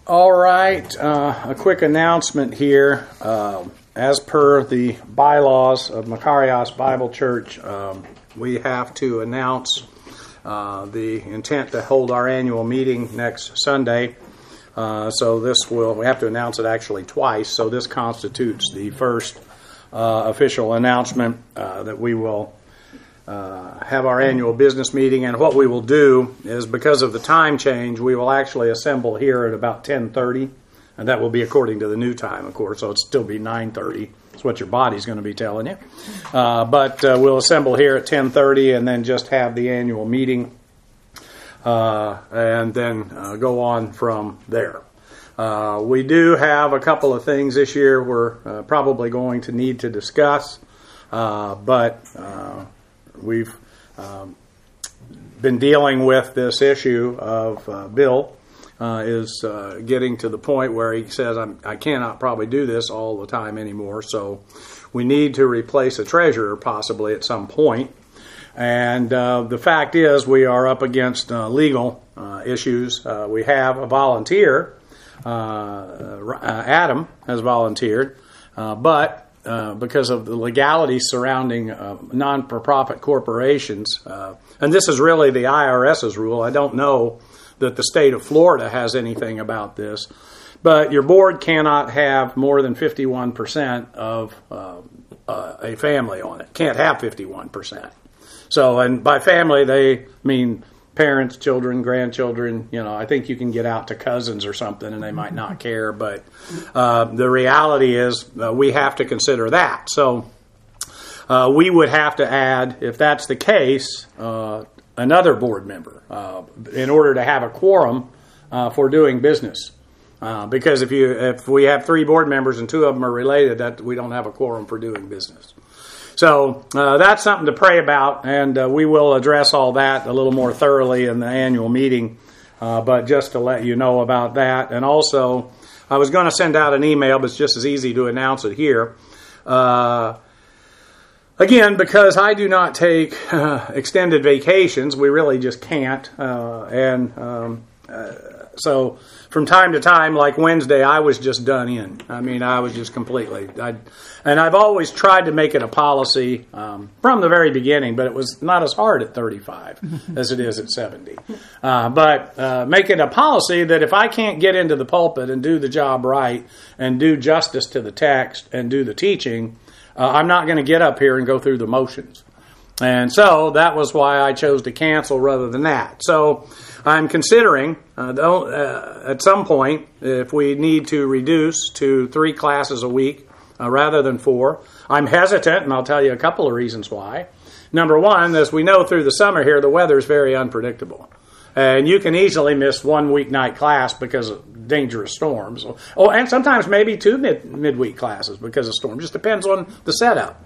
All right, a quick announcement here. As per the bylaws of Makarios Bible Church, we have to announce the intent to hold our annual meeting next Sunday. So we have to announce it actually twice, so this constitutes the first official announcement that we will have our annual business meeting. And what we will do is, because of the time change, we will actually assemble here at about 10:30, and that will be according to the new time, of course, so it'll still be 9:30. That's what your body's going to be telling you. But we'll assemble here at 10:30 and then just have the annual meeting and then go on from there. We do have a couple of things this year we're probably going to need to discuss, but we've been dealing with this issue of Bill is getting to the point where he says, I cannot probably do this all the time anymore, so we need to replace a treasurer possibly at some point. And the fact is we are up against legal issues. We have a volunteer. Adam has volunteered, but because of the legalities surrounding non-for-profit corporations, and this is really the IRS's rule. I don't know that the state of Florida has anything about this, but your board cannot have more than 51% of a family on it. Can't have 51%. So, and by family they mean parents, children, grandchildren. I think you can get out to cousins or something and they might not care, but the reality is we have to consider that. So we would have to add, if that's the case, another board member in order to have a quorum for doing business. Because if we have 3 board members and 2 of them are related, that we don't have a quorum for doing business. So that's something to pray about, and we will address all that a little more thoroughly in the annual meeting, but just to let you know about that. And also, I was going to send out an email, but it's just as easy to announce it here. Again, because I do not take extended vacations, we really just can't, so from time to time, like Wednesday, I was just done in. I mean, I was just completely... And I've always tried to make it a policy from the very beginning, but it was not as hard at 35 as it is at 70. But make it a policy that if I can't get into the pulpit and do the job right and do justice to the text and do the teaching, I'm not going to get up here and go through the motions. And so that was why I chose to cancel rather than that. So I'm considering, at some point, if we need to reduce to 3 classes a week rather than 4. I'm hesitant, and I'll tell you a couple of reasons why. Number one, as we know through the summer here, the weather is very unpredictable. And you can easily miss one weeknight class because of dangerous storms. And sometimes maybe 2 midweek classes because of storms. Just depends on the setup.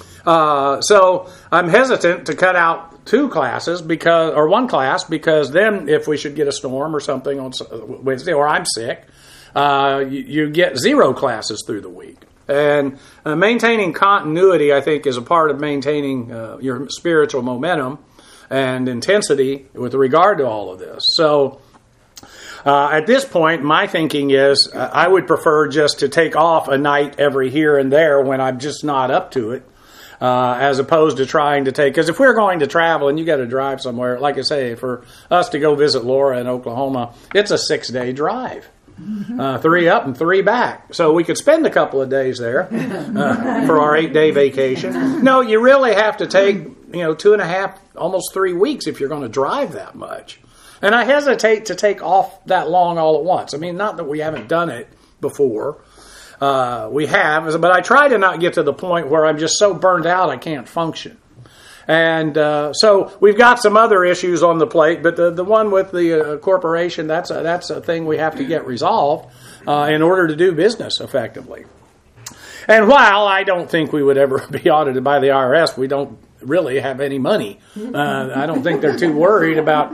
So I'm hesitant to cut out 2 classes or 1 class, because then if we should get a storm or something on Wednesday, or I'm sick, you get 0 classes through the week. And maintaining continuity, I think, is a part of maintaining your spiritual momentum and intensity with regard to all of this. So at this point, my thinking is I would prefer just to take off a night every here and there when I'm just not up to it, as opposed to trying to take... Because if we're going to travel and you got to drive somewhere, like I say, for us to go visit Laura in Oklahoma, it's a 6-day drive. 3 up and 3 back. So we could spend a couple of days there for our 8-day vacation. No, you really have to take 2.5, almost 3 weeks if you're going to drive that much. And I hesitate to take off that long all at once. I mean, not that we haven't done it before. We have, but I try to not get to the point where I'm just so burned out I can't function. And so we've got some other issues on the plate, but the one with the corporation, that's a thing we have to get resolved in order to do business effectively. And while I don't think we would ever be audited by the IRS, we don't really have any money. I don't think they're too worried about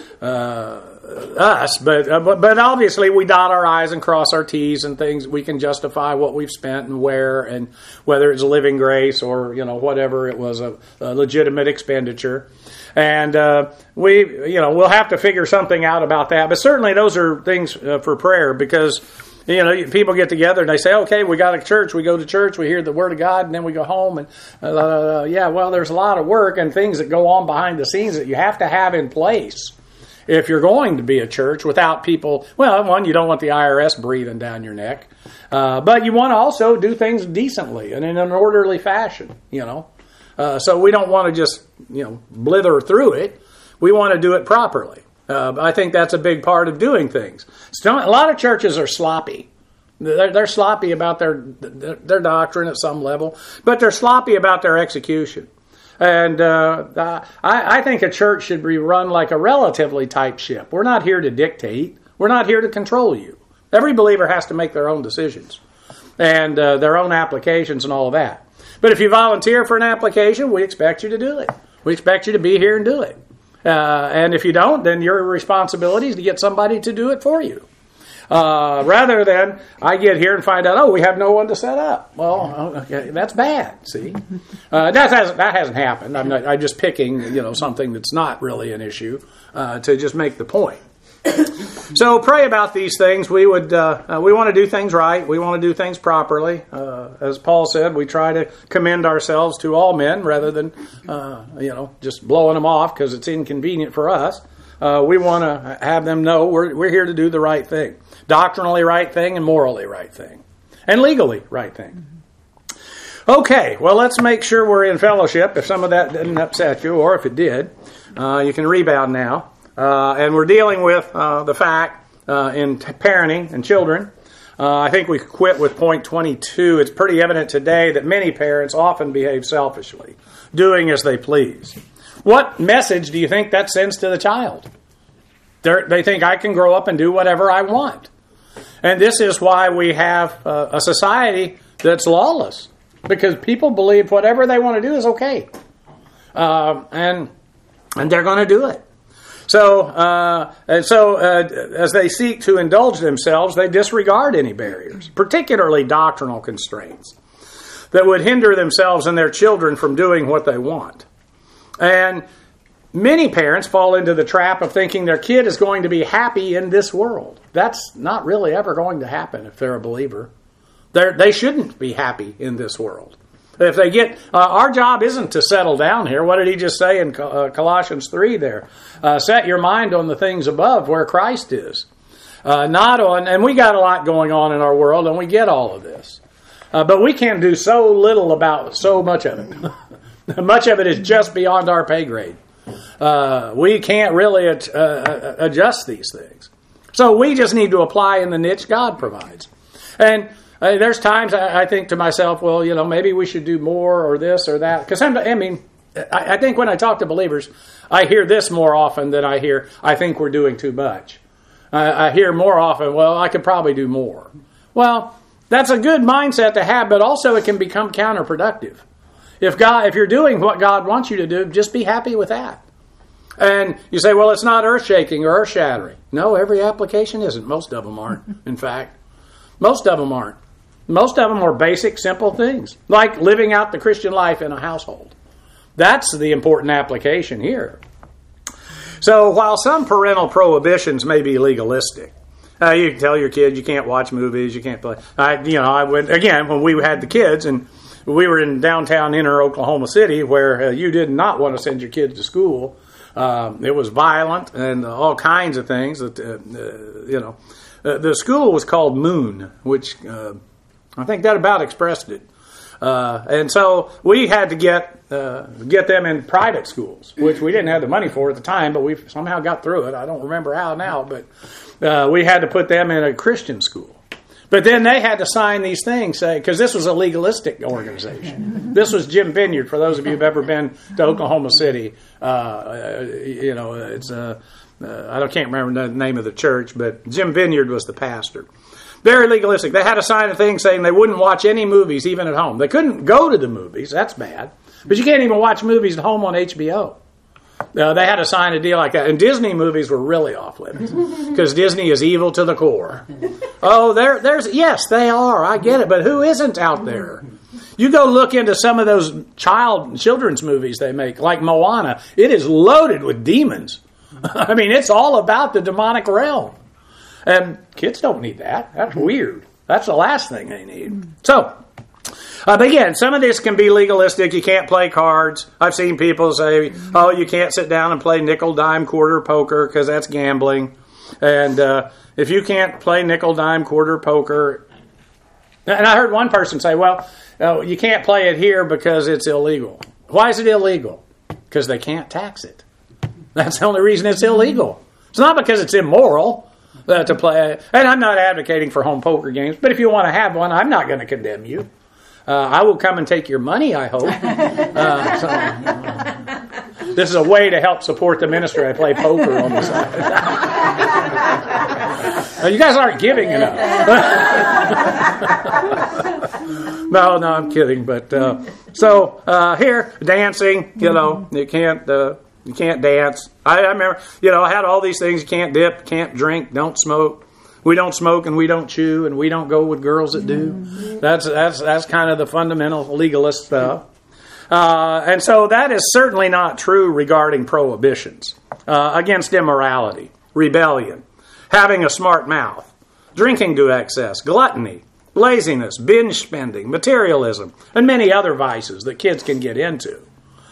us, but obviously we dot our I's and cross our T's and things. We can justify what we've spent and where, and whether it's a living grace or whatever it was a legitimate expenditure. And we'll have to figure something out about that. But certainly those are things for prayer, because people get together and they say, okay, we got a church, we go to church, we hear the Word of God, and then we go home. And there's a lot of work and things that go on behind the scenes that you have to have in place if you're going to be a church without people. Well, one, you don't want the IRS breathing down your neck, but you want to also do things decently and in an orderly fashion. So we don't want to just blither through it. We want to do it properly. I think that's a big part of doing things. A lot of churches are sloppy. They're sloppy about their doctrine at some level, but they're sloppy about their execution. And I think a church should be run like a relatively tight ship. We're not here to dictate. We're not here to control you. Every believer has to make their own decisions and their own applications and all of that. But if you volunteer for an application, we expect you to do it. We expect you to be here and do it. And if you don't, then your responsibility is to get somebody to do it for you. Rather than I get here and find out, we have no one to set up. Well, okay, that's bad. See, that hasn't happened. I'm just picking something that's not really an issue to just make the point. So pray about these things. We want to do things right. We want to do things properly. As Paul said, we try to commend ourselves to all men rather than just blowing them off because it's inconvenient for us. We want to have them know we're here to do the right thing, doctrinally right thing, and morally right thing, and legally right thing. Okay, well, let's make sure we're in fellowship. If some of that didn't upset you, or if it did, you can rebound now. And we're dealing with the fact in parenting and children. I think we quit with point 22. It's pretty evident today that many parents often behave selfishly, doing as they please. What message do you think that sends to the child? They think I can grow up and do whatever I want. And this is why we have a society that's lawless, because people believe whatever they want to do is okay. And they're going to do it. So as they seek to indulge themselves, they disregard any barriers, particularly doctrinal constraints, that would hinder themselves and their children from doing what they want. And many parents fall into the trap of thinking their kid is going to be happy in this world. That's not really ever going to happen if they're a believer. They shouldn't be happy in this world. If they get, our job isn't to settle down here. What did he just say in Colossians 3 there? Set your mind on the things above where Christ is. Not on, and we got a lot going on in our world, and we get all of this. But we can do so little about so much of it. Much of it is just beyond our pay grade. We can't really adjust these things. So we just need to apply in the niche God provides. And there's times I think to myself, well, maybe we should do more or this or that. Because I think when I talk to believers, I hear this more often than I hear, I think we're doing too much. I hear more often, well, I could probably do more. Well, that's a good mindset to have, but also it can become counterproductive. If you're doing what God wants you to do, just be happy with that. And you say, well, it's not earth-shaking or earth-shattering. No, every application isn't. Most of them aren't, in fact. Most of them aren't. Most of them are basic, simple things, like living out the Christian life in a household. That's the important application here. So while some parental prohibitions may be legalistic, you can tell your kid you can't watch movies, you can't play. I went, again, when we had the kids, and we were in downtown inner Oklahoma City, where you did not want to send your kids to school. It was violent and all kinds of things. The school was called Moon, which I think that about expressed it. And so we had to get them in private schools, which we didn't have the money for at the time, but we somehow got through it. I don't remember how now, but we had to put them in a Christian school. But then they had to sign these things, because this was a legalistic organization. This was Jim Vineyard, for those of you who've ever been to Oklahoma City. It's I can't remember the name of the church, but Jim Vineyard was the pastor. Very legalistic. They had to sign a thing saying they wouldn't watch any movies, even at home. They couldn't go to the movies. That's bad. But you can't even watch movies at home on HBO. They had to sign a deal like that. And Disney movies were really off limits, because Disney is evil to the core. Oh, there's yes, they are. I get it. But who isn't out there? You go look into some of those children's movies they make, like Moana. It is loaded with demons. I mean, it's all about the demonic realm. And kids don't need that. That's weird. That's the last thing they need. So, but again, some of this can be legalistic. You can't play cards. I've seen people say, oh, you can't sit down and play nickel, dime, quarter poker because that's gambling. And if you can't play nickel, dime, quarter poker... And I heard one person say, well, you can't play it here because it's illegal. Why is it illegal? Because they can't tax it. That's the only reason it's illegal. It's not because it's immoral to play. And I'm not advocating for home poker games, but if you want to have one, I'm not going to condemn you. I will come and take your money, I hope. This is a way to help support the ministry. I play poker on the side. You guys aren't giving enough. No, I'm kidding. But here, dancing, you can't dance. I remember, I had all these things. You can't dip, can't drink, don't smoke. We don't smoke and we don't chew and we don't go with girls that do. That's kind of the fundamental legalist stuff. And so that is certainly not true regarding prohibitions against immorality, rebellion, having a smart mouth, drinking to excess, gluttony, laziness, binge spending, materialism, and many other vices that kids can get into.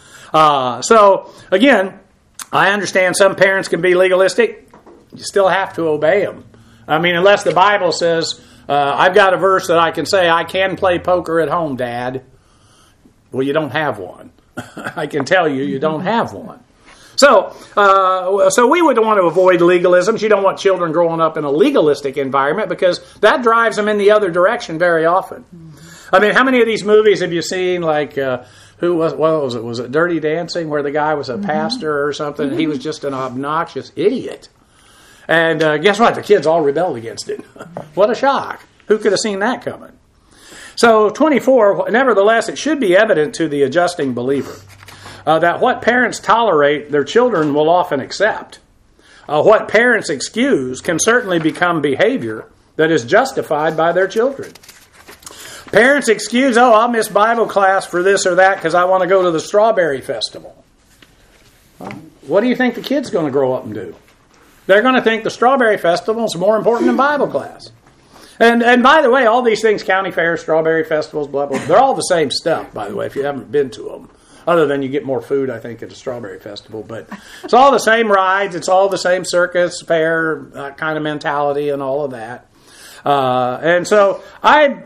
So, again, I understand some parents can be legalistic. You still have to obey them. I mean, unless the Bible says, I've got a verse that I can say, I can play poker at home, Dad. Well, you don't have one. I can tell you don't have one. So we would want to avoid legalisms. You don't want children growing up in a legalistic environment because that drives them in the other direction very often. I mean, how many of these movies have you seen, like, what was it? Was it Dirty Dancing, where the guy was a pastor or something? He was just an obnoxious idiot. And guess what? The kids all rebelled against it. What a shock. Who could have seen that coming? So 24, nevertheless, it should be evident to the adjusting believer that what parents tolerate, their children will often accept. What parents excuse can certainly become behavior that is justified by their children. Parents excuse, I'll miss Bible class for this or that because I want to go to the Strawberry Festival. What do you think the kid's going to grow up and do? They're going to think the Strawberry Festival is more important than Bible class. And by the way, all these things, county fairs, strawberry festivals, blah, blah, they're all the same stuff, by the way, if you haven't been to them. Other than you get more food, I think, at a strawberry festival. But it's all the same rides. It's all the same circus, fair kind of mentality and all of that. And so by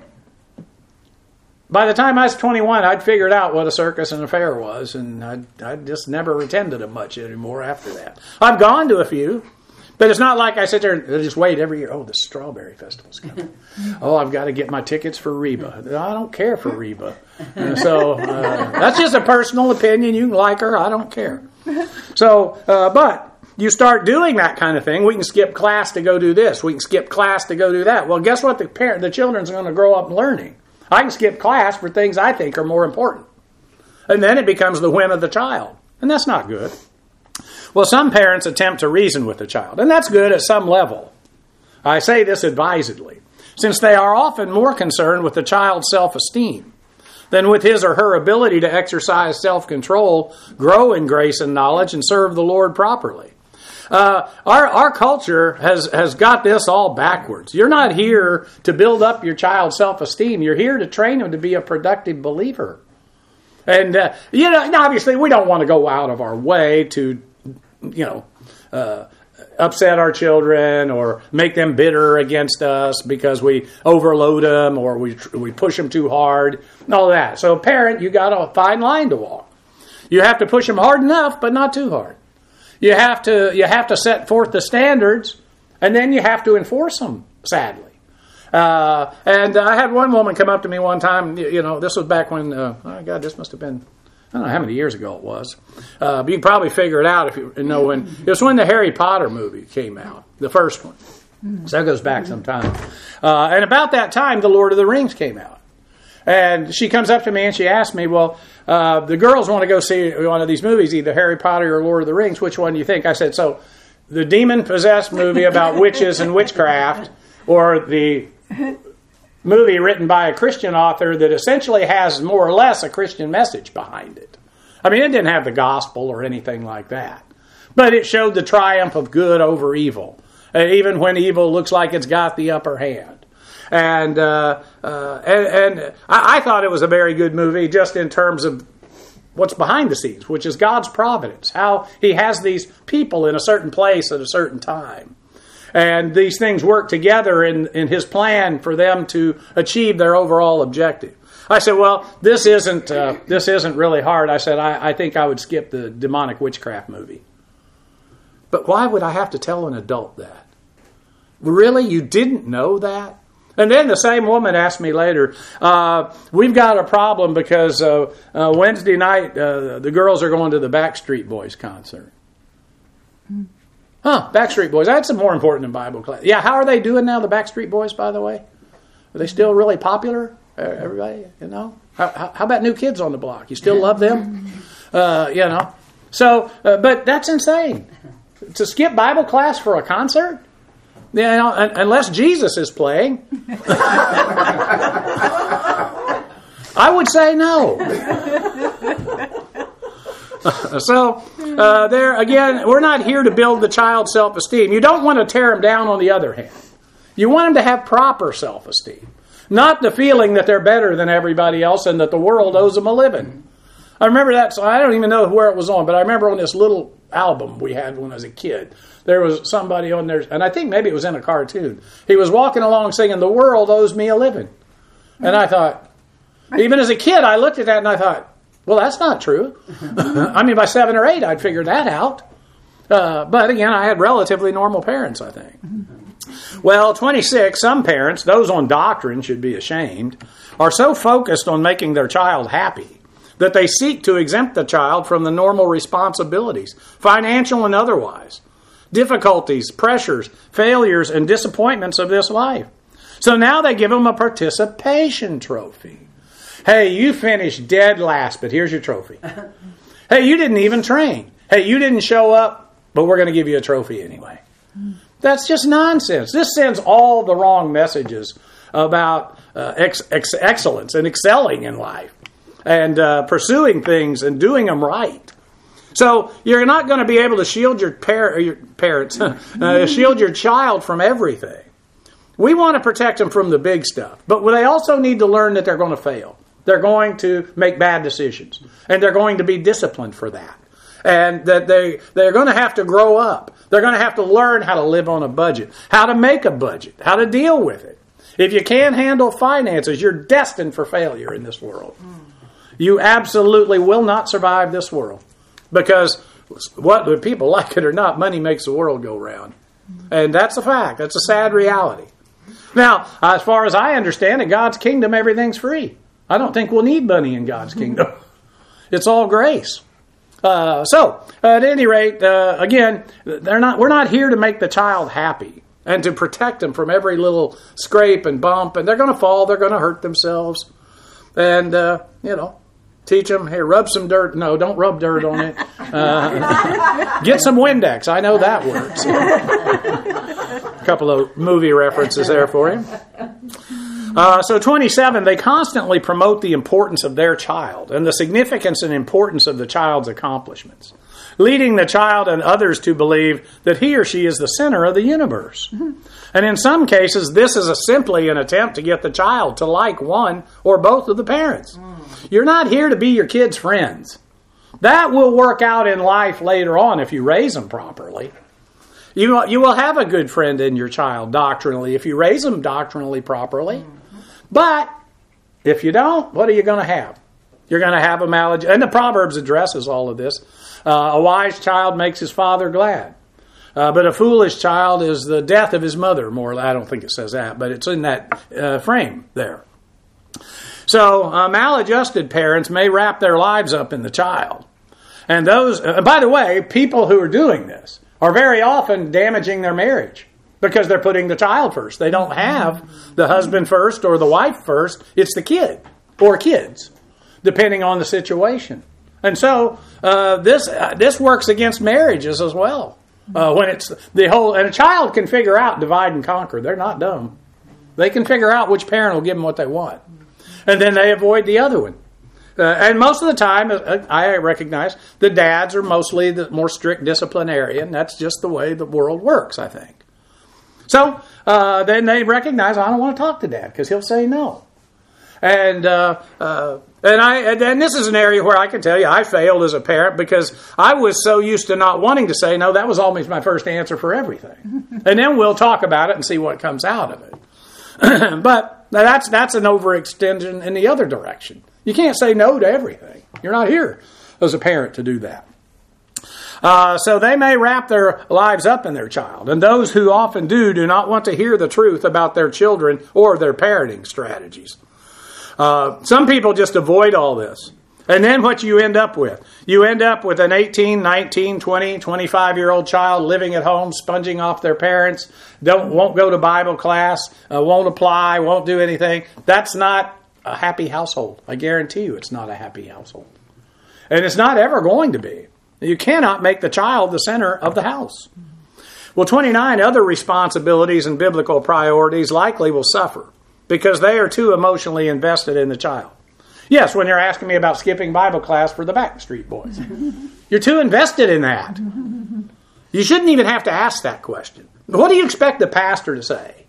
the time I was 21, I'd figured out what a circus and a fair was. And I just never attended them much anymore after that. I've gone to a few. But it's not like I sit there and just wait every year. Oh, the Strawberry Festival's coming. Oh, I've got to get my tickets for Reba. I don't care for Reba. So that's just a personal opinion. You can like her. I don't care. So, but you start doing that kind of thing. We can skip class to go do this. We can skip class to go do that. Well, guess what? The children's going to grow up learning. I can skip class for things I think are more important. And then it becomes the whim of the child. And that's not good. Well, some parents attempt to reason with the child, and that's good at some level. I say this advisedly, since they are often more concerned with the child's self-esteem than with his or her ability to exercise self-control, grow in grace and knowledge, and serve the Lord properly. Our culture has got this all backwards. You're not here to build up your child's self-esteem. You're here to train him to be a productive believer. And, obviously we don't want to go out of our way to upset our children or make them bitter against us because we overload them or we push them too hard and all that. So, parent, you got a fine line to walk. You have to push them hard enough, but not too hard. You have to set forth the standards, and then you have to enforce them. Sadly, and I had one woman come up to me one time. This was back when. This must have been. I don't know how many years ago it was. But you can probably figure it out if you know when. It was when the Harry Potter movie came out, the first one. So that goes back some time. And about that time, The Lord of the Rings came out. And she comes up to me and she asked me, well, the girls want to go see one of these movies, either Harry Potter or Lord of the Rings. Which one do you think? I said, so the demon-possessed movie about witches and witchcraft or the movie written by a Christian author that essentially has more or less a Christian message behind it. I mean, it didn't have the gospel or anything like that. But it showed the triumph of good over evil, even when evil looks like it's got the upper hand. And I thought it was a very good movie just in terms of what's behind the scenes, which is God's providence, how He has these people in a certain place at a certain time. And these things work together in His plan for them to achieve their overall objective. I said, well, this isn't really hard. I said, I think I would skip the demonic witchcraft movie. But why would I have to tell an adult that? Really? You didn't know that? And then the same woman asked me later, we've got a problem because Wednesday night the girls are going to the Backstreet Boys concert. Backstreet Boys. That's more important than Bible class. Yeah, how are they doing now, the Backstreet Boys, by the way? Are they still really popular? Everybody, you know? How about New Kids on the Block? You still love them? You know? So, but that's insane. To skip Bible class for a concert? You know, unless Jesus is playing. I would say no. So, there again, we're not here to build the child's self-esteem. You don't want to tear them down on the other hand. You want them to have proper self-esteem. Not the feeling that they're better than everybody else and that the world owes them a living. I remember that, so I don't even know where it was on, but I remember on this little album we had when I was a kid, there was somebody on there, and I think maybe it was in a cartoon. He was walking along singing, "The world owes me a living." And I thought, even as a kid, I looked at that and I thought, well, that's not true. I mean, by 7 or 8, I'd figured that out. But again, I had relatively normal parents, I think. Well, 26, some parents, those on doctrine should be ashamed, are so focused on making their child happy that they seek to exempt the child from the normal responsibilities, financial and otherwise, difficulties, pressures, failures, and disappointments of this life. So now they give them a participation trophy. Hey, you finished dead last, but here's your trophy. Hey, you didn't even train. Hey, you didn't show up, but we're going to give you a trophy anyway. That's just nonsense. This sends all the wrong messages about excellence and excelling in life and pursuing things and doing them right. So you're not going to be able to shield your parents, shield your child from everything. We want to protect them from the big stuff, but they also need to learn that they're going to fail. They're going to make bad decisions, and they're going to be disciplined for that. And that they're going to have to grow up. They're going to have to learn how to live on a budget, how to make a budget, how to deal with it. If you can't handle finances, you're destined for failure in this world. You absolutely will not survive this world. Because whether people like it or not, money makes the world go round. And that's a fact. That's a sad reality. Now, as far as I understand, in God's kingdom, everything's free. I don't think we'll need money in God's kingdom. It's all grace. So, at any rate, again, we're not here to make the child happy and to protect them from every little scrape and bump. And they're going to fall. They're going to hurt themselves. And, teach them, hey, rub some dirt. No, don't rub dirt on it. Get some Windex. I know that works. A couple of movie references there for you. So 27, they constantly promote the importance of their child and the significance and importance of the child's accomplishments, leading the child and others to believe that he or she is the center of the universe. Mm-hmm. And in some cases, this is simply an attempt to get the child to like one or both of the parents. You're not here to be your kids' friends. That will work out in life later on if you raise them properly. You will have a good friend in your child doctrinally if you raise them doctrinally properly. But if you don't, what are you going to have? You're going to have a maladjusted. And the Proverbs addresses all of this. A wise child makes his father glad. But a foolish child is the death of his mother. More, I don't think it says that, but it's in that frame there. So maladjusted parents may wrap their lives up in the child. And those, by the way, people who are doing this are very often damaging their marriage because they're putting the child first. They don't have the husband first or the wife first. It's the kid or kids, depending on the situation. And so this works against marriages as well. When it's the whole, and a child can figure out divide and conquer. They're not dumb. They can figure out which parent will give them what they want. And then they avoid the other one. And most of the time, I recognize, the dads are mostly the more strict disciplinarian. That's just the way the world works, I think. So then they recognize, I don't want to talk to Dad because he'll say no. And this is an area where I can tell you I failed as a parent because I was so used to not wanting to say no. That was always my first answer for everything. And then we'll talk about it and see what comes out of it. But that's an overextension in the other direction. You can't say no to everything. You're not here as a parent to do that. So they may wrap their lives up in their child. And those who often do not want to hear the truth about their children or their parenting strategies. Some people just avoid all this. And then what you end up with? You end up with an 18, 19, 20, 25-year-old child living at home, sponging off their parents, won't go to Bible class, won't apply, won't do anything. That's not a happy household. I guarantee you it's not a happy household. And it's not ever going to be. You cannot make the child the center of the house. Well, 29 other responsibilities and biblical priorities likely will suffer because they are too emotionally invested in the child. Yes, when you're asking me about skipping Bible class for the Backstreet Boys. You're too invested in that. You shouldn't even have to ask that question. What do you expect the pastor to say?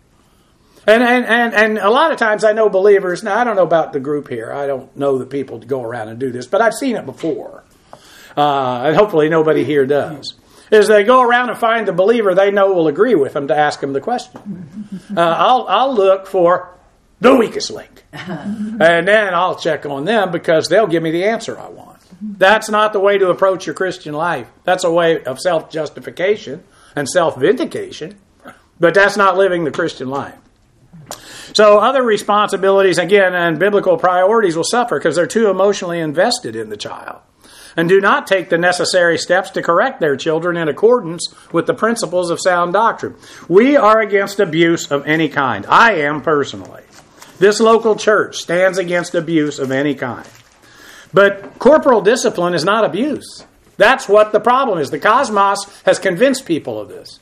And a lot of times I know believers, now I don't know about the group here. I don't know the people to go around and do this, but I've seen it before. And hopefully nobody here does. Is they go around and find the believer they know will agree with them to ask them the question. I'll look for the weakest link. And then I'll check on them because they'll give me the answer I want. That's not the way to approach your Christian life. That's a way of self-justification and self-vindication. But that's not living the Christian life. So other responsibilities, again, and biblical priorities will suffer because they're too emotionally invested in the child and do not take the necessary steps to correct their children in accordance with the principles of sound doctrine. We are against abuse of any kind. I am personally. This local church stands against abuse of any kind. But corporal discipline is not abuse. That's what the problem is. The cosmos has convinced people of this.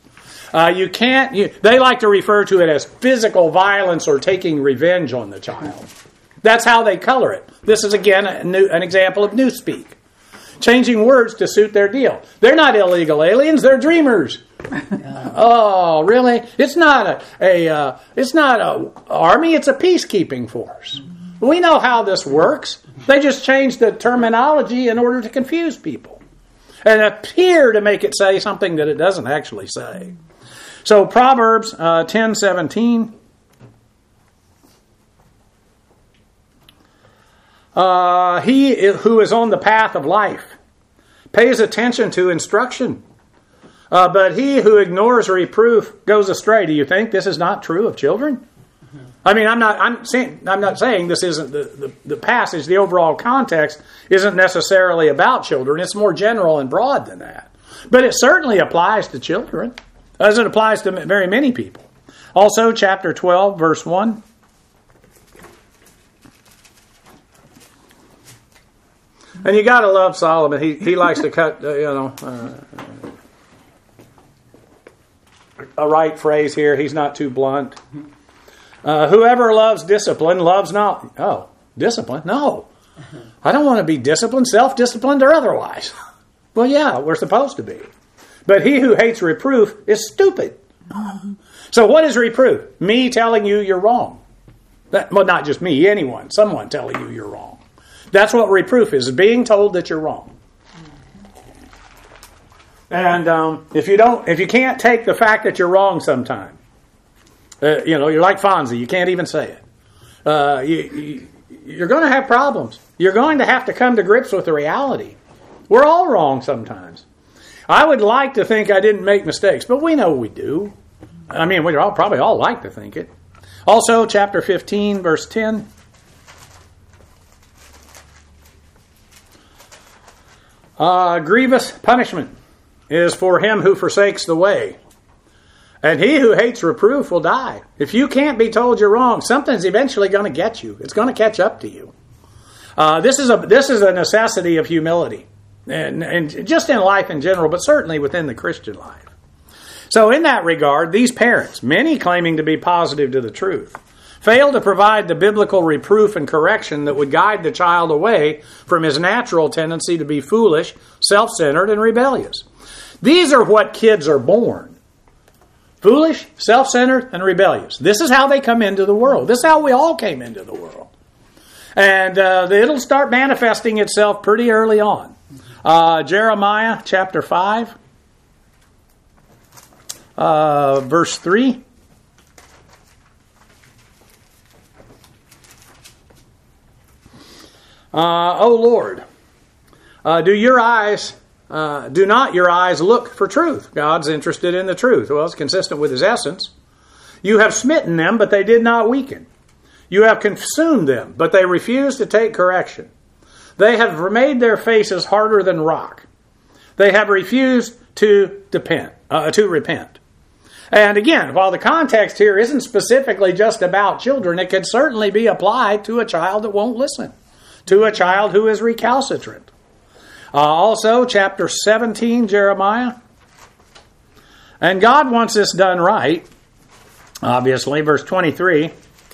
They like to refer to it as physical violence or taking revenge on the child. That's how they color it. This is, again, an example of newspeak. Changing words to suit their deal. They're not illegal aliens, they're dreamers. Oh, really? It's not a army, it's a peacekeeping force. We know how this works. They just changed the terminology in order to confuse people and appear to make it say something that it doesn't actually say. So Proverbs 10:17. He who is on the path of life pays attention to instruction, but he who ignores reproof goes astray. Do you think this is not true of children? I mean, I'm not saying this isn't the passage. The overall context isn't necessarily about children. It's more general and broad than that. But it certainly applies to children, as it applies to very many people. Also, chapter 12, verse 1. And you got to love Solomon. He likes to cut, a right phrase here. He's not too blunt. Whoever loves discipline loves not. Oh, discipline? No. I don't want to be disciplined, self-disciplined or otherwise. Well, yeah, we're supposed to be. But he who hates reproof is stupid. So what is reproof? Me telling you you're wrong. Well, not just me, anyone. Someone telling you you're wrong. That's what reproof is, being told that you're wrong. And if you can't take the fact that you're wrong sometime, you're like Fonzie, you can't even say it. You're going to have problems. You're going to have to come to grips with the reality. We're all wrong sometimes. I would like to think I didn't make mistakes, but we know we do. I mean, we probably all like to think it. Also, chapter 15, verse 10. Grievous punishment is for him who forsakes the way. And he who hates reproof will die. If you can't be told you're wrong, something's eventually going to get you. It's going to catch up to you. This is a necessity of humility. And just in life in general, but certainly within the Christian life. So in that regard, these parents, many claiming to be positive to the truth, fail to provide the biblical reproof and correction that would guide the child away from his natural tendency to be foolish, self-centered, and rebellious. These are what kids are born. Foolish, self-centered, and rebellious. This is how they come into the world. This is how we all came into the world. And it'll start manifesting itself pretty early on. Jeremiah chapter 5. Verse 3. O Lord, do not your eyes look for truth? God's interested in the truth. Well, it's consistent with his essence. You have smitten them, but they did not weaken. You have consumed them, but they refused to take correction. They have made their faces harder than rock. They have refused to repent. And again, while the context here isn't specifically just about children, it could certainly be applied to a child that won't listen, to a child who is recalcitrant. Also, chapter 17, Jeremiah. And God wants this done right, obviously, verse 23.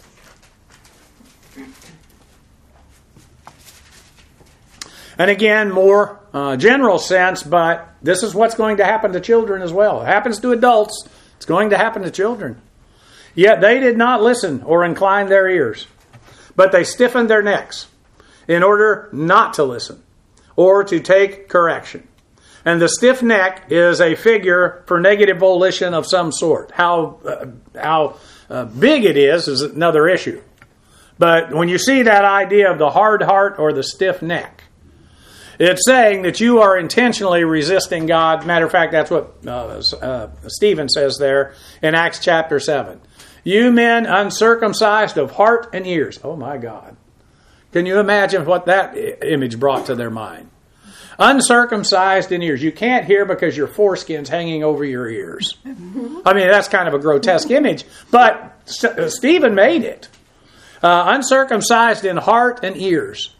And again, more general sense, but this is what's going to happen to children as well. It happens to adults. It's going to happen to children. Yet they did not listen or incline their ears, but they stiffened their necks in order not to listen or to take correction. And the stiff neck is a figure for negative volition of some sort. How big it is another issue. But when you see that idea of the hard heart or the stiff neck, it's saying that you are intentionally resisting God. Matter of fact, that's what Stephen says there in Acts chapter 7. You men uncircumcised of heart and ears. Oh my God. Can you imagine what that image brought to their mind? Uncircumcised in ears. You can't hear because your foreskin's hanging over your ears. I mean, that's kind of a grotesque image, but Stephen made it. Uncircumcised in heart and ears.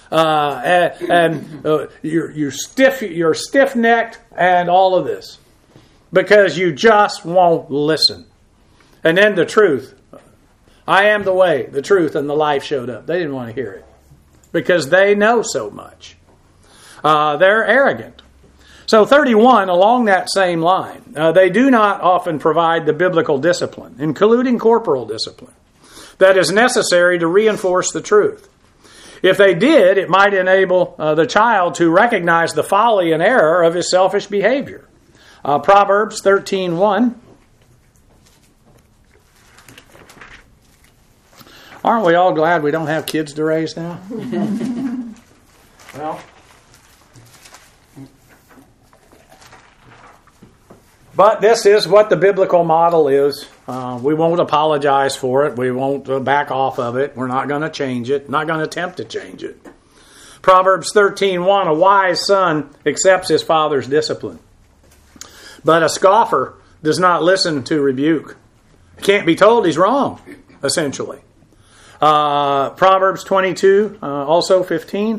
You're stiff-necked and all of this because you just won't listen. And then the truth. I am the way, the truth, and the life showed up. They didn't want to hear it because they know so much. They're arrogant. So 31, along that same line, they do not often provide the biblical discipline, including corporal discipline, that is necessary to reinforce the truth. If they did, it might enable the child to recognize the folly and error of his selfish behavior. Proverbs 13:1. Aren't we all glad we don't have kids to raise now? Well, but this is what the biblical model is. We won't apologize for it. We won't back off of it. We're not going to change it. Not going to attempt to change it. Proverbs 13:1, a wise son accepts his father's discipline, but a scoffer does not listen to rebuke. He can't be told he's wrong, essentially. Proverbs 22, also 15.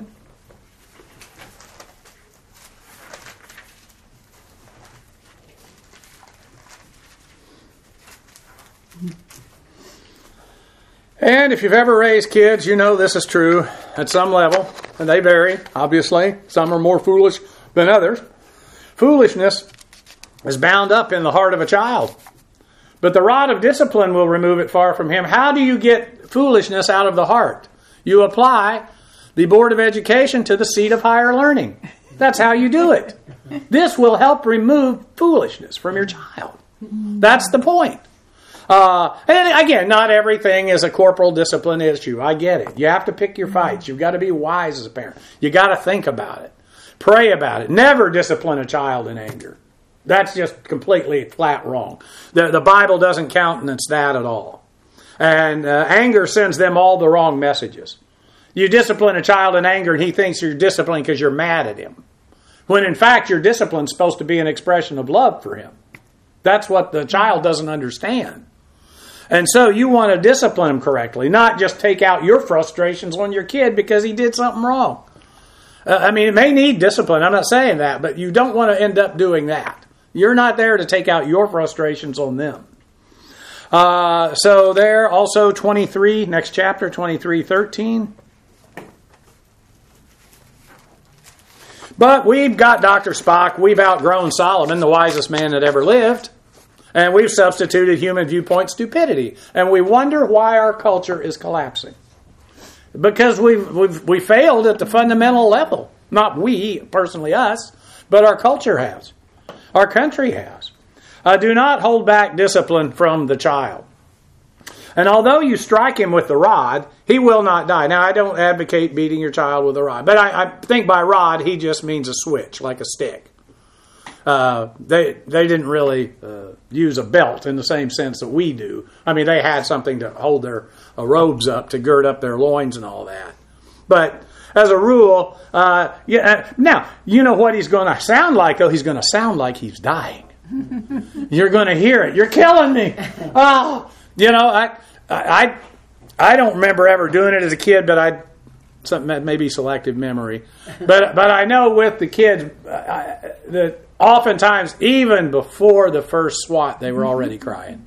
And if you've ever raised kids, you know this is true at some level. And they vary, obviously. Some are more foolish than others. Foolishness is bound up in the heart of a child. But the rod of discipline will remove it far from him. How do you get foolishness out of the heart? You apply the Board of Education to the seat of higher learning. That's how you do it. This will help remove foolishness from your child. That's the point. And again, not everything is a corporal discipline issue. I get it. You have to pick your fights. You've got to be wise as a parent. You got to think about it. Pray about it. Never discipline a child in anger. That's just completely flat wrong. The Bible doesn't countenance that at all. And anger sends them all the wrong messages. You discipline a child in anger and he thinks you're disciplining because you're mad at him. When in fact your discipline is supposed to be an expression of love for him. That's what the child doesn't understand. And so you want to discipline him correctly, not just take out your frustrations on your kid because he did something wrong. I mean, it may need discipline. I'm not saying that, but you don't want to end up doing that. You're not there to take out your frustrations on them. So there, also 23, next chapter, 23:13. But we've got Dr. Spock. We've outgrown Solomon, the wisest man that ever lived. And we've substituted human viewpoint stupidity. And we wonder why our culture is collapsing. Because we failed at the fundamental level. Not we, personally us, but our culture has. Our country has. Do not hold back discipline from the child. And although you strike him with the rod, he will not die. Now, I don't advocate beating your child with a rod. But I think by rod, he just means a switch, like a stick. They didn't really use a belt in the same sense that we do. I mean, they had something to hold their robes up, to gird up their loins and all that. But as a rule, now, you know what he's going to sound like, though? He's going to sound like he's dying. You're going to hear it. You're killing me. Oh, you know, I don't remember ever doing it as a kid, but something that may be selective memory. But I know with the kids that oftentimes, even before the first swat, they were already crying.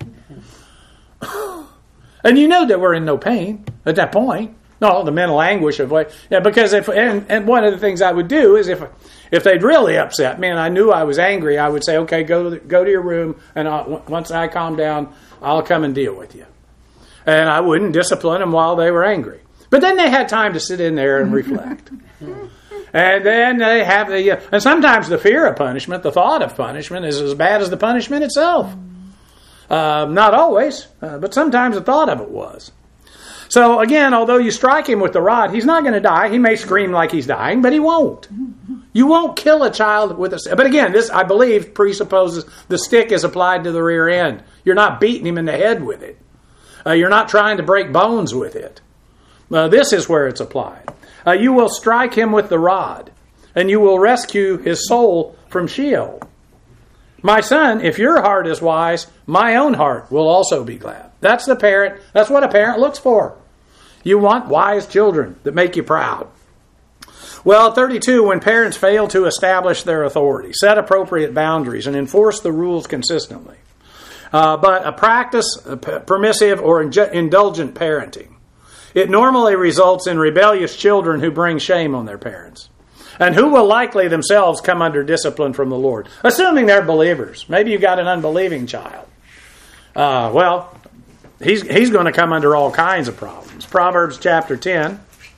And you know that we're in no pain at that point. No, the mental anguish of what, yeah, because and one of the things I would do is if they'd really upset me and I knew I was angry, I would say, okay, go to your room, and once I calm down, I'll come and deal with you. And I wouldn't discipline them while they were angry. But then they had time to sit in there and reflect. And then they have and sometimes the fear of punishment, the thought of punishment, is as bad as the punishment itself. Not always, but sometimes the thought of it was. So again, although you strike him with the rod, he's not going to die. He may scream like he's dying, but he won't. You won't kill a child with a stick. But again, this, I believe, presupposes the stick is applied to the rear end. You're not beating him in the head with it. You're not trying to break bones with it. This is where it's applied. You will strike him with the rod, and you will rescue his soul from Sheol. My son, if your heart is wise, my own heart will also be glad. That's the parent. That's what a parent looks for. You want wise children that make you proud. Well, 32, when parents fail to establish their authority, set appropriate boundaries, and enforce the rules consistently. But a practice permissive or indulgent parenting. It normally results in rebellious children who bring shame on their parents, and who will likely themselves come under discipline from the Lord, assuming they're believers. Maybe you've got an unbelieving child. Well, he's going to come under all kinds of problems. Proverbs chapter 10,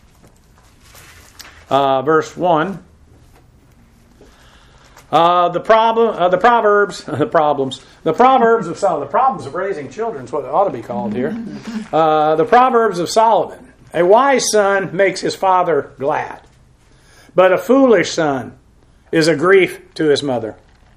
verse 1. The Proverbs of raising children is what it ought to be called here. The Proverbs of Solomon. A wise son makes his father glad, but a foolish son is a grief to his mother.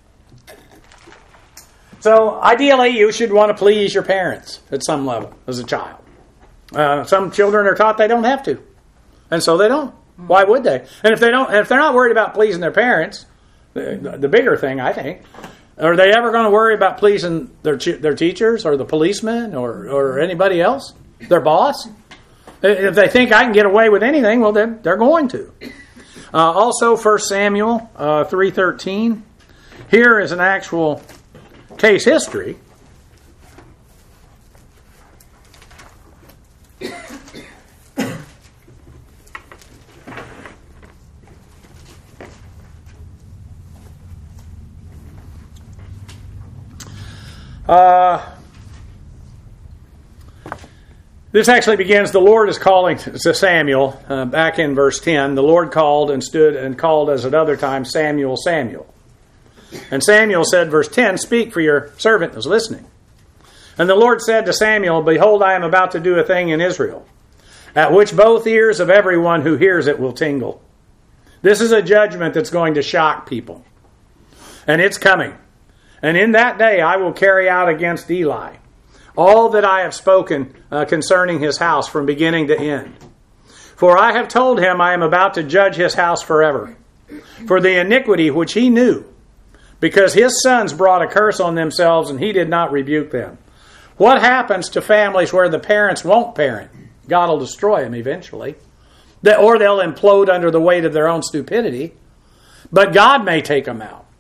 So ideally, you should want to please your parents at some level as a child. Some children are taught they don't have to, and so they don't. Why would they? And if they're not worried about pleasing their parents, the bigger thing, I think, are they ever going to worry about pleasing their teachers or the policeman or anybody else, their boss? If they think I can get away with anything, well, they're going to. Also, 1 Samuel 3:13. Here is an actual case history. This actually begins, the Lord is calling to Samuel, back in verse 10. The Lord called and stood and called as at other times, Samuel, Samuel. And Samuel said, verse 10, speak, for your servant is listening. And the Lord said to Samuel, behold, I am about to do a thing in Israel, at which both ears of everyone who hears it will tingle. This is a judgment that's going to shock people. And it's coming. And in that day I will carry out against Eli all that I have spoken concerning his house from beginning to end. For I have told him I am about to judge his house forever, for the iniquity which he knew, because his sons brought a curse on themselves and he did not rebuke them. What happens to families where the parents won't parent? God will destroy them eventually. Or they'll implode under the weight of their own stupidity. But God may take them out.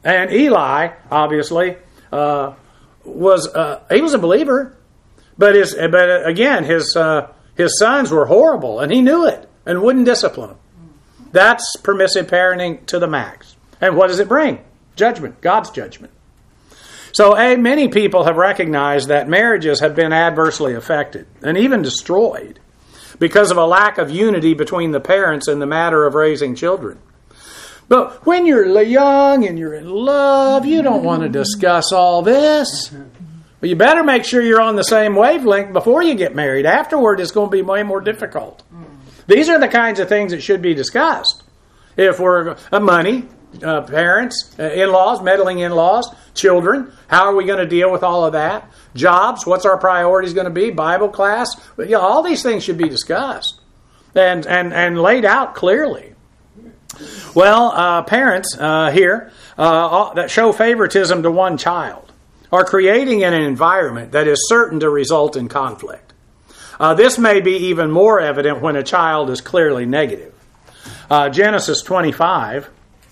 And Eli, obviously, was a believer, but again his sons were horrible, and he knew it and wouldn't discipline them. That's permissive parenting to the max. And what does it bring? Judgment, God's judgment. So, many people have recognized that marriages have been adversely affected and even destroyed because of a lack of unity between the parents in the matter of raising children. But when you're young and you're in love, you don't want to discuss all this. Well, you better make sure you're on the same wavelength before you get married. Afterward, it's going to be way more difficult. These are the kinds of things that should be discussed. If we're money, parents, in-laws, meddling in-laws, children, how are we going to deal with all of that? Jobs, what's our priorities going to be? Bible class, all these things should be discussed and laid out clearly. Well, parents here that show favoritism to one child are creating an environment that is certain to result in conflict. This may be even more evident when a child is clearly negative. Genesis 25.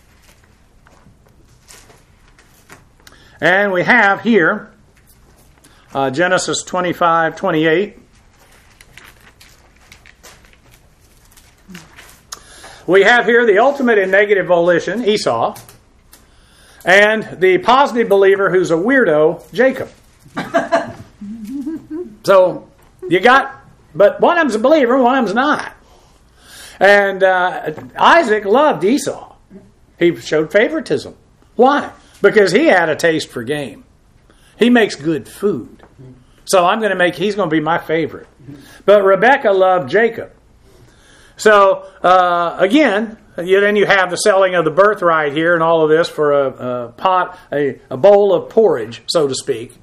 And we have here Genesis 25:28. We have here the ultimate in negative volition, Esau, and the positive believer who's a weirdo, Jacob. So but one of them's a believer, one of them's not. And Isaac loved Esau. He showed favoritism. Why? Because he had a taste for game. He makes good food. So he's going to be my favorite. But Rebekah loved Jacob. So, again, then you have the selling of the birthright here and all of this for a bowl of porridge, so to speak.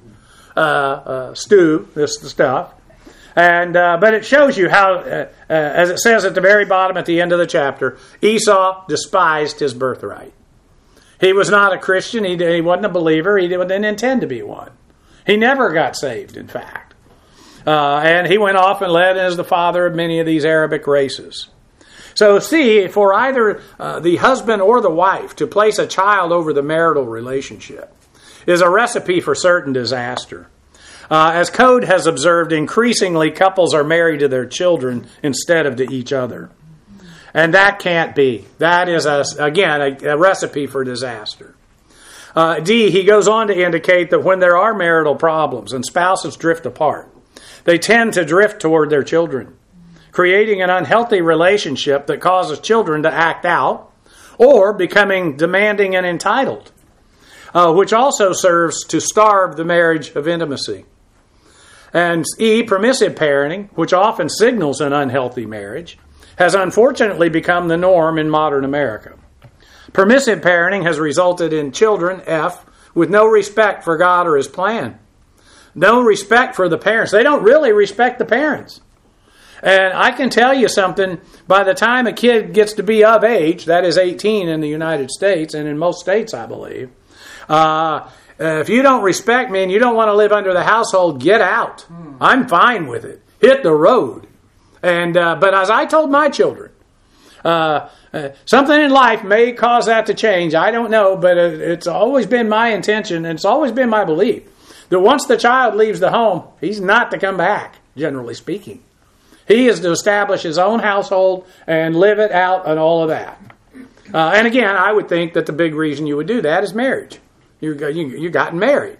Stew, this stuff. But it shows you how, as it says at the very bottom at the end of the chapter, Esau despised his birthright. He was not a Christian. He wasn't a believer. He didn't intend to be one. He never got saved, in fact. And he went off and led as the father of many of these Arabic races. So see, for either the husband or the wife to place a child over the marital relationship is a recipe for certain disaster. As Code has observed, increasingly couples are married to their children instead of to each other. And that can't be. That is, again, a recipe for disaster. He goes on to indicate that when there are marital problems and spouses drift apart, they tend to drift toward their children, creating an unhealthy relationship that causes children to act out or becoming demanding and entitled, which also serves to starve the marriage of intimacy. And permissive parenting, which often signals an unhealthy marriage, has unfortunately become the norm in modern America. Permissive parenting has resulted in children, with no respect for God or His plan. No respect for the parents. They don't really respect the parents. And I can tell you something, by the time a kid gets to be of age, that is 18 in the United States, and in most states, I believe, if you don't respect me and you don't want to live under the household, get out. I'm fine with it. Hit the road. But as I told my children, something in life may cause that to change. I don't know, but it's always been my intention, and it's always been my belief, that once the child leaves the home, he's not to come back, generally speaking. He is to establish his own household and live it out and all of that. And again, I would think that the big reason you would do that is marriage. You gotten married.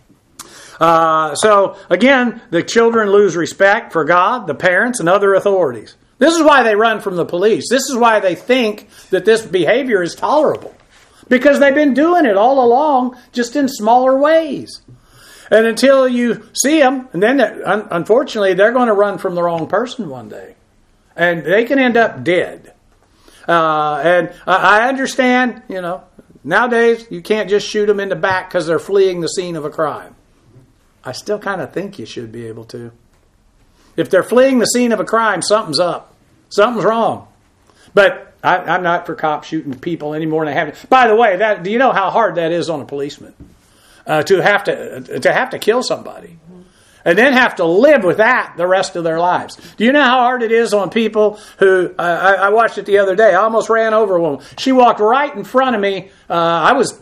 So, again, the children lose respect for God, the parents, and other authorities. This is why they run from the police. This is why they think that this behavior is tolerable. Because they've been doing it all along, just in smaller ways. And until you see them, and then, unfortunately, they're going to run from the wrong person one day. And they can end up dead. And I understand, nowadays you can't just shoot them in the back because they're fleeing the scene of a crime. I still kind of think you should be able to. If they're fleeing the scene of a crime, something's up. Something's wrong. But I'm not for cops shooting people any more than I have. By the way, do you know how hard that is on a policeman? To have to kill somebody. And then have to live with that the rest of their lives. Do you know how hard it is on people who... I watched it the other day. I almost ran over a woman. She walked right in front of me. I was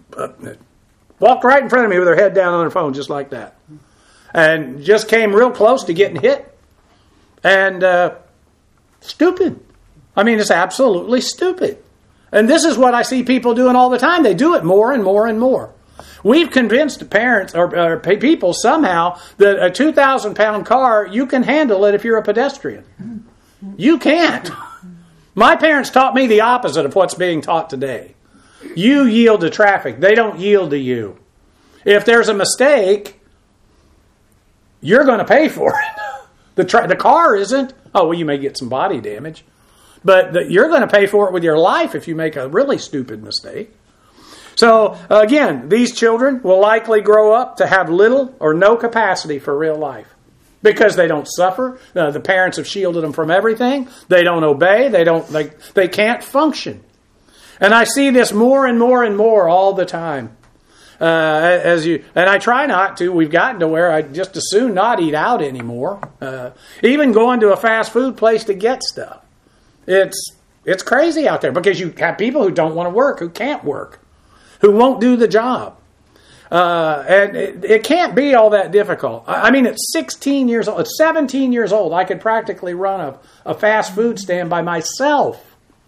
walked right in front of me with her head down on her phone, just like that. And just came real close to getting hit. And stupid. I mean, it's absolutely stupid. And this is what I see people doing all the time. They do it more and more and more. We've convinced parents or people somehow that a 2,000-pound car, you can handle it if you're a pedestrian. You can't. My parents taught me the opposite of what's being taught today. You yield to traffic. They don't yield to you. If there's a mistake, you're going to pay for it. The car isn't. Oh, well, you may get some body damage. But you're going to pay for it with your life if you make a really stupid mistake. So, again, these children will likely grow up to have little or no capacity for real life. Because they don't suffer. The parents have shielded them from everything. They don't obey. They can't function. And I see this more and more and more all the time. And I try not to. We've gotten to where I just as soon not eat out anymore. Even going to a fast food place to get stuff. It's crazy out there because you have people who don't want to work, who can't work, who won't do the job. And it can't be all that difficult. I mean, at 16 years old, at 17 years old, I could practically run a fast food stand by myself.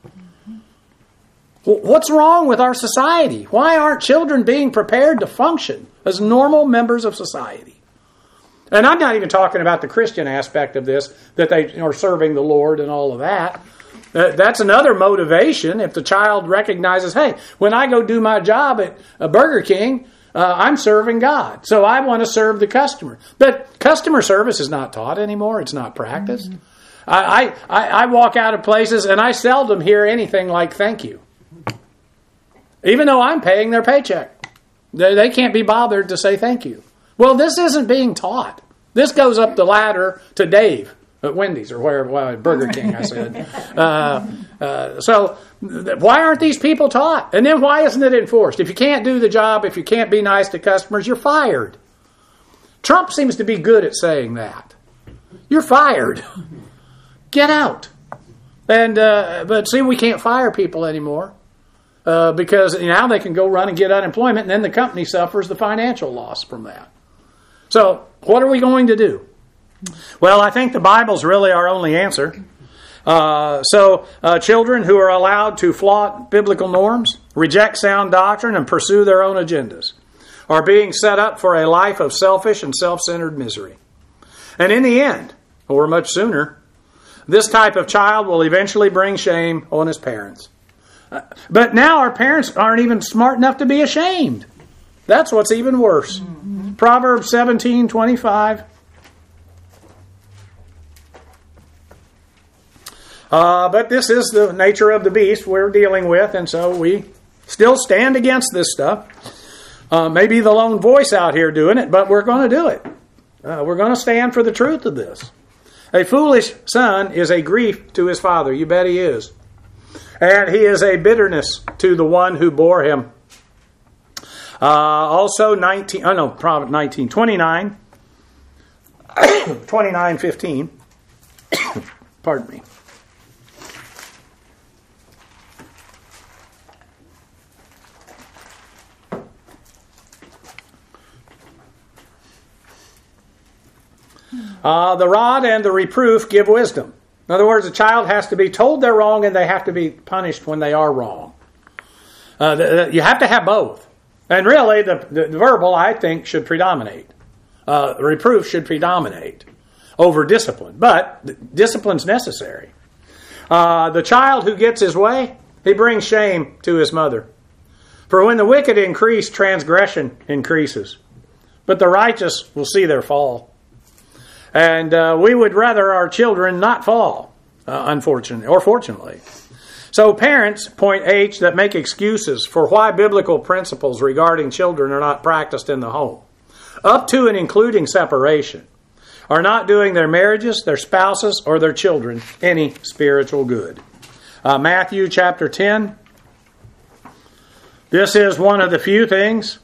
What's wrong with our society? Why aren't children being prepared to function as normal members of society? And I'm not even talking about the Christian aspect of this, that they are serving the Lord and all of that. That's another motivation. If the child recognizes, hey, when I go do my job at a Burger King, I'm serving God. So I want to serve the customer. But customer service is not taught anymore. It's not practiced. I walk out of places and I seldom hear anything like thank you. Even though I'm paying their paycheck. They can't be bothered to say thank you. Well, this isn't being taught. This goes up the ladder to Dave at Wendy's or wherever, well, Burger King, I said. So why aren't these people taught? And then why isn't it enforced? If you can't do the job, if you can't be nice to customers, you're fired. Trump seems to be good at saying that. You're fired. Get out. And but see, we can't fire people anymore. Because now they can go run and get unemployment, and then the company suffers the financial loss from that. So, what are we going to do? Well, I think the Bible's really our only answer. Children who are allowed to flaunt biblical norms, reject sound doctrine, and pursue their own agendas are being set up for a life of selfish and self-centered misery. And in the end, or much sooner, this type of child will eventually bring shame on his parents. But now our parents aren't even smart enough to be ashamed. That's what's even worse. Mm-hmm. Proverbs 17:25. But this is the nature of the beast we're dealing with, and so we still stand against this stuff. Maybe the lone voice out here doing it, but we're going to do it. We're going to stand for the truth of this. A foolish son is a grief to his father. You bet he is. And he is a bitterness to the one who bore him. Also, 29, 29:15. Pardon me. The rod and the reproof give wisdom. In other words, a child has to be told they're wrong and they have to be punished when they are wrong. You have to have both. And really, the verbal, I think, should predominate. Reproof should predominate over discipline. But discipline's necessary. The child who gets his way, he brings shame to his mother. For when the wicked increase, transgression increases. But the righteous will see their fall. And we would rather our children not fall, unfortunately, or fortunately. So parents, point H, that make excuses for why biblical principles regarding children are not practiced in the home, up to and including separation, are not doing their marriages, their spouses, or their children any spiritual good. Matthew chapter 10. This is one of the few things.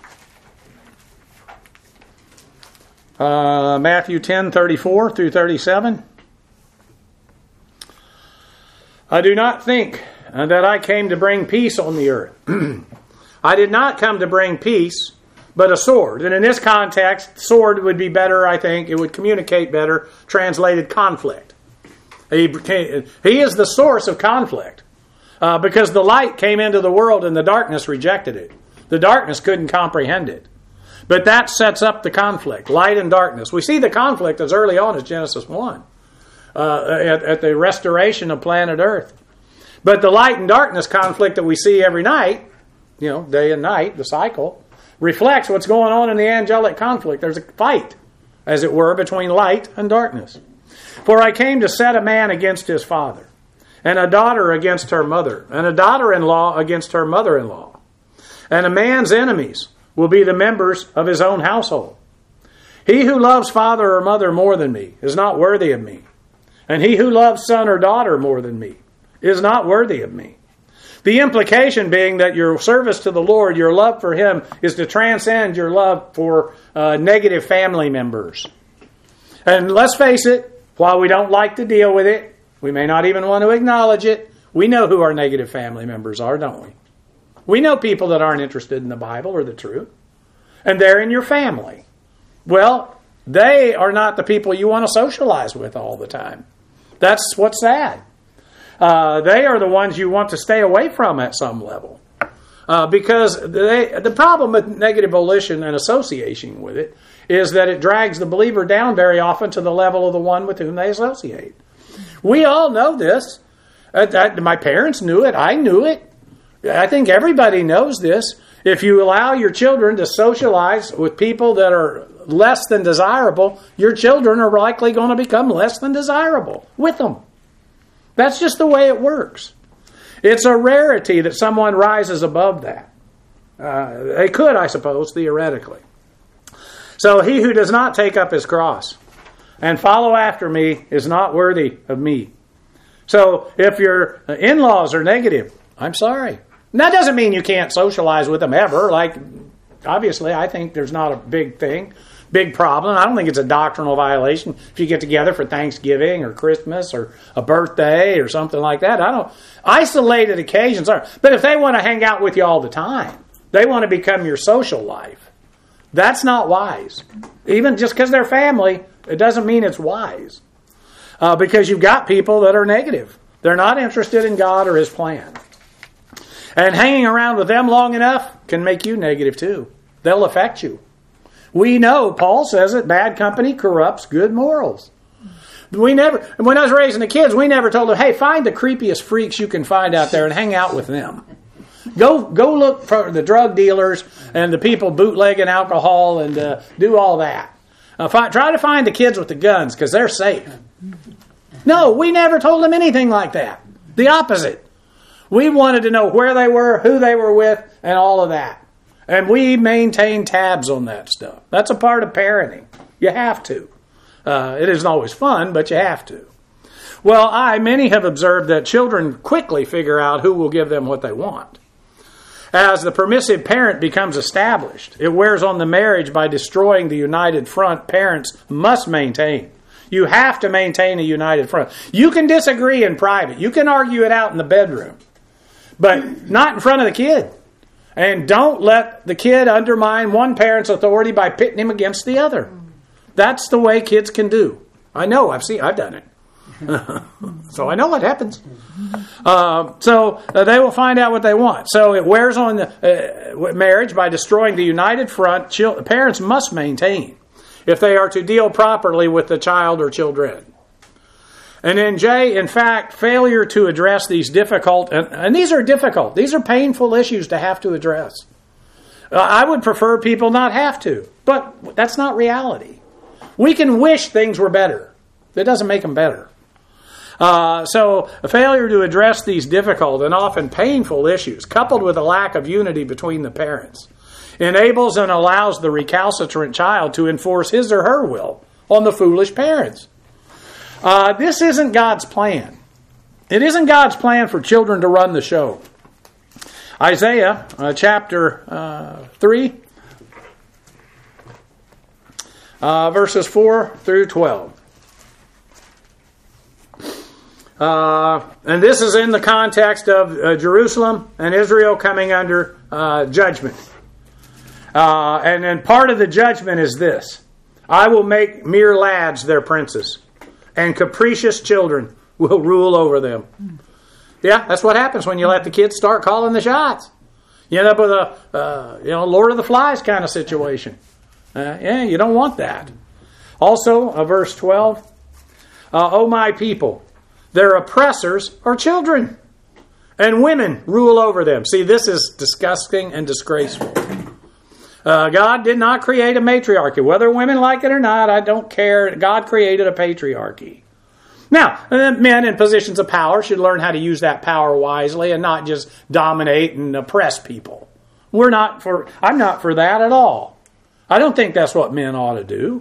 Matthew 10:34 through 37. I do not think that I came to bring peace on the earth. I did not come to bring peace, but a sword. And in this context, sword would be better, I think. It would communicate better, translated conflict. He is the source of conflict. Because the light came into the world and the darkness rejected it. The darkness couldn't comprehend it. But that sets up the conflict, light and darkness. We see the conflict as early on as Genesis 1, at the restoration of planet Earth. But the light and darkness conflict that we see every night, day and night, the cycle, reflects what's going on in the angelic conflict. There's a fight, as it were, between light and darkness. For I came to set a man against his father, and a daughter against her mother, and a daughter-in-law against her mother-in-law. And a man's enemies will be the members of his own household. He who loves father or mother more than me is not worthy of me. And he who loves son or daughter more than me is not worthy of me. The implication being that your service to the Lord, your love for Him, is to transcend your love for negative family members. And let's face it, while we don't like to deal with it, we may not even want to acknowledge it, we know who our negative family members are, don't we? We know people that aren't interested in the Bible or the truth. And they're in your family. Well, they are not the people you want to socialize with all the time. That's what's sad. They are the ones you want to stay away from at some level. Because the problem with negative volition and association with it is that it drags the believer down very often to the level of the one with whom they associate. We all know this. My parents knew it. I knew it. I think everybody knows this. If you allow your children to socialize with people that are less than desirable, your children are likely going to become less than desirable with them. That's just the way it works. It's a rarity that someone rises above that. They could, I suppose, theoretically. So he who does not take up his cross and follow after me is not worthy of me. So if your in-laws are negative, I'm sorry. And that doesn't mean you can't socialize with them ever. Like, obviously, I think there's not a big problem. I don't think it's a doctrinal violation if you get together for Thanksgiving or Christmas or a birthday or something like that. I don't. Isolated occasions are. But if they want to hang out with you all the time, they want to become your social life, that's not wise. Even just because they're family, it doesn't mean it's wise. Because you've got people that are negative. They're not interested in God or His plan. And hanging around with them long enough can make you negative too. They'll affect you. We know, Paul says it, bad company corrupts good morals. When I was raising the kids, we never told them, hey, find the creepiest freaks you can find out there and hang out with them. Go look for the drug dealers and the people bootlegging alcohol and do all that. Try to find the kids with the guns because they're safe. No, we never told them anything like that. The opposite. We wanted to know where they were, who they were with, and all of that. And we maintain tabs on that stuff. That's a part of parenting. You have to. It isn't always fun, but you have to. Well, many have observed that children quickly figure out who will give them what they want. As the permissive parent becomes established, it wears on the marriage by destroying the united front parents must maintain. You have to maintain a united front. You can disagree in private. You can argue it out in the bedroom. But not in front of the kid. And don't let the kid undermine one parent's authority by pitting him against the other. That's the way kids can do. I know. I've done it. So I know what happens. So they will find out what they want. So it wears on the marriage by destroying the united front. Parents must maintain if they are to deal properly with the child or children. And then J, in fact, failure to address these difficult, and these are difficult, these are painful issues to have to address. I would prefer people not have to, but that's not reality. We can wish things were better. That doesn't make them better. So a failure to address these difficult and often painful issues, coupled with a lack of unity between the parents, enables and allows the recalcitrant child to enforce his or her will on the foolish parents. This isn't God's plan. It isn't God's plan for children to run the show. Isaiah chapter 3, verses 4 through 12. And this is in the context of Jerusalem and Israel coming under judgment. And then part of the judgment is this: I will make mere lads their princes, and capricious children will rule over them. Yeah, that's what happens when you let the kids start calling the shots. You end up with a Lord of the Flies kind of situation. You don't want that. Also, verse 12, O my people, their oppressors are children, and women rule over them. See, this is disgusting and disgraceful. God did not create a matriarchy. Whether women like it or not, I don't care. God created a patriarchy. Now, men in positions of power should learn how to use that power wisely and not just dominate and oppress people. I'm not for that at all. I don't think that's what men ought to do.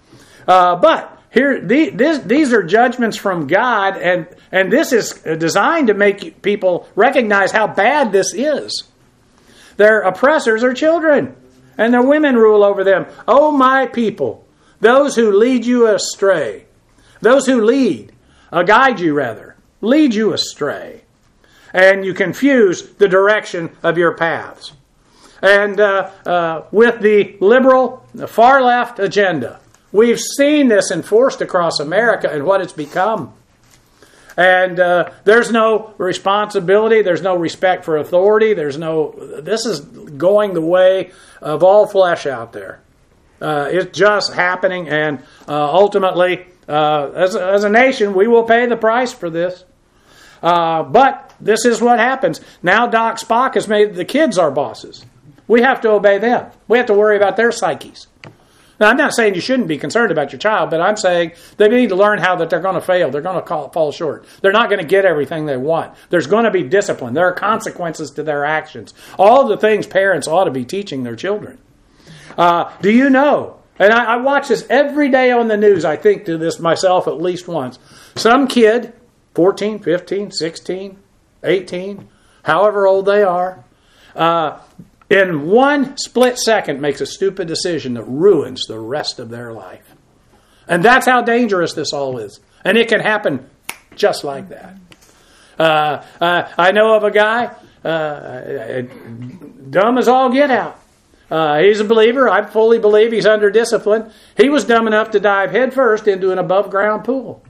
But here, these are judgments from God, and this is designed to make people recognize how bad this is. Their oppressors are children, and their women rule over them. Oh, my people, those who lead you astray, those who guide you rather, lead you astray, and you confuse the direction of your paths. And with the liberal, the far left agenda, we've seen this enforced across America and what it's become. And there's no responsibility, there's no respect for authority, this is going the way of all flesh out there. It's just happening, and ultimately, as a nation, we will pay the price for this. But this is what happens. Now Doc Spock has made the kids our bosses. We have to obey them. We have to worry about their psyches. Now, I'm not saying you shouldn't be concerned about your child, but I'm saying they need to learn how that they're going to fail. They're going to fall short. They're not going to get everything they want. There's going to be discipline. There are consequences to their actions. All the things parents ought to be teaching their children. Do you know? And I watch this every day on the news. I think to this myself at least once. Some kid, 14, 15, 16, 18, however old they are, in one split second makes a stupid decision that ruins the rest of their life. And that's how dangerous this all is. And it can happen just like that. I know of a guy, dumb as all get out. He's a believer. I fully believe he's under discipline. He was dumb enough to dive headfirst into an above-ground pool.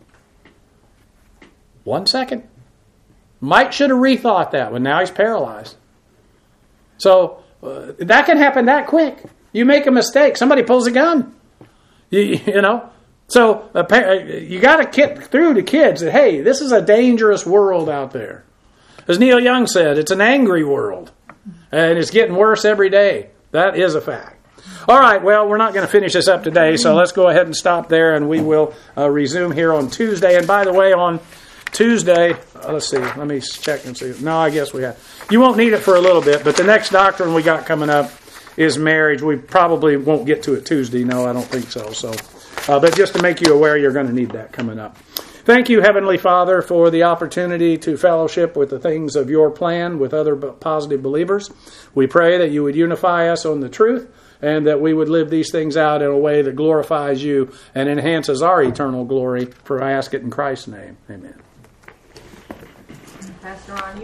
1 second. Mike should have rethought that one. Now he's paralyzed. So that can happen that quick. You make a mistake. Somebody pulls a gun. You know. So you got to get through to kids that, hey, this is a dangerous world out there. As Neil Young said, it's an angry world. And it's getting worse every day. That is a fact. All right, well, we're not going to finish this up today, so let's go ahead and stop there, and we will resume here on Tuesday. And by the way, on Tuesday, let's see, let me check and see. No, I guess we have. You won't need it for a little bit, but the next doctrine we got coming up is marriage. We probably won't get to it Tuesday. No, I don't think so. But just to make you aware, you're going to need that coming up. Thank you, Heavenly Father, for the opportunity to fellowship with the things of your plan with other positive believers. We pray that you would unify us on the truth and that we would live these things out in a way that glorifies you and enhances our eternal glory. For I ask it in Christ's name. Amen. Pastor Ron,